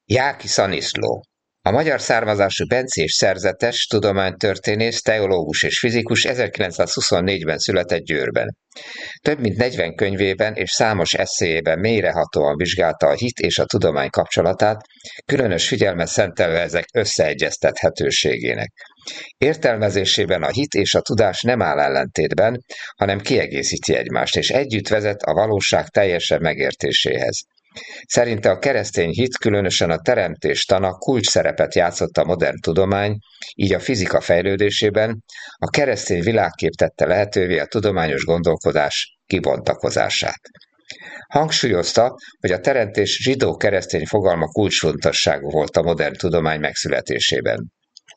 Jáki Szaniszló. A magyar származású bencés szerzetes, tudománytörténész, teológus és fizikus 1924-ben született Győrben. Több mint 40 könyvében és számos esszéjében mélyrehatóan vizsgálta a hit és a tudomány kapcsolatát, különös figyelmet szentelve ezek összeegyeztethetőségének. Értelmezésében a hit és a tudás nem áll ellentétben, hanem kiegészíti egymást, és együtt vezet a valóság teljesen megértéséhez. Szerinte a keresztény hit, különösen a teremtés tana kulcsszerepet játszott a modern tudomány, így a fizika fejlődésében, a keresztény világkép tette lehetővé a tudományos gondolkodás kibontakozását. Hangsúlyozta, hogy a teremtés zsidó-keresztény fogalma kulcsfontosságú volt a modern tudomány megszületésében.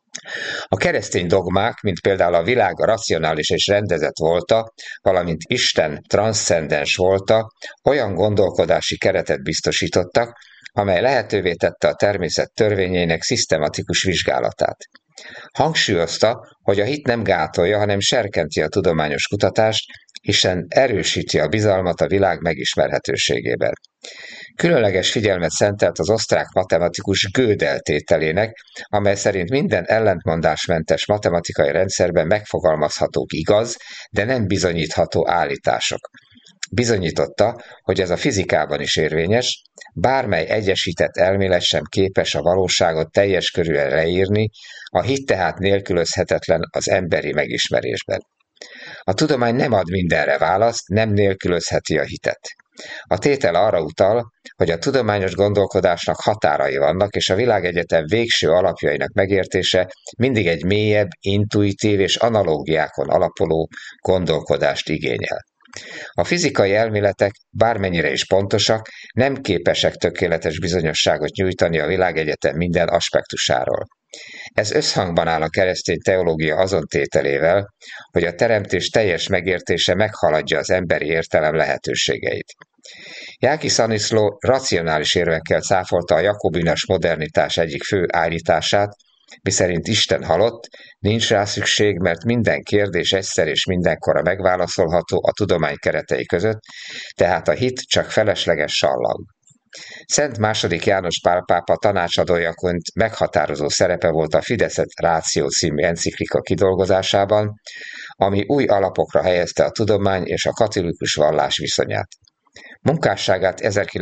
A keresztény dogmák, mint például a világ racionális és rendezett volta, valamint Isten transzcendens volta, olyan gondolkodási keretet biztosítottak, amely lehetővé tette a természet törvényeinek szisztematikus vizsgálatát. Hangsúlyozta, hogy a hit nem gátolja, hanem serkenti a tudományos kutatást, hiszen erősíti a bizalmat a világ megismerhetőségében. Különleges figyelmet szentelt az osztrák matematikus Gödel tételének, amely szerint minden ellentmondásmentes matematikai rendszerben megfogalmazhatók igaz, de nem bizonyítható állítások. Bizonyította, hogy ez a fizikában is érvényes, bármely egyesített elmélet sem képes a valóságot teljes körűen leírni, a hit tehát nélkülözhetetlen az emberi megismerésben. A tudomány nem ad mindenre választ, nem nélkülözheti a hitet. A tétel arra utal, hogy a tudományos gondolkodásnak határai vannak, és a világegyetem végső alapjainak megértése mindig egy mélyebb, intuitív és analógiákon alapuló gondolkodást igényel. A fizikai elméletek, bármennyire is pontosak, nem képesek tökéletes bizonyosságot nyújtani a világegyetem minden aspektusáról. Ez összhangban áll a keresztény teológia azon tételével, hogy a teremtés teljes megértése meghaladja az emberi értelem lehetőségeit. Jáki Szaniszló racionális érvekkel cáfolta a jakobinas modernitás egyik fő állítását, miszerint Isten halott, nincs rá szükség, mert minden kérdés egyszer és mindenkorra megválaszolható a tudomány keretei között, tehát a hit csak felesleges sallang. Szent II. János Pál pápa tanácsadójaként meghatározó szerepe volt a Fideszet Ratio című enciklika kidolgozásában, ami új alapokra helyezte a tudomány és a katolikus vallás viszonyát. Munkásságát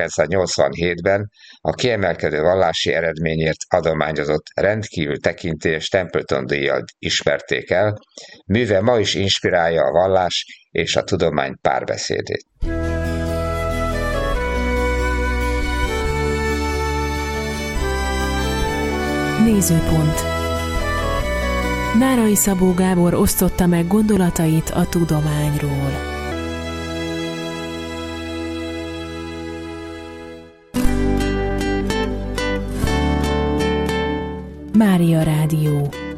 1987-ben a kiemelkedő vallási eredményért adományozott rendkívül tekintélyes Templeton-díjjal ismerték el, műve ma is inspirálja a vallás és a tudomány párbeszédét. Nézőpont. Nárai Szabó Gábor osztotta meg gondolatait a tudományról. Mária Rádió.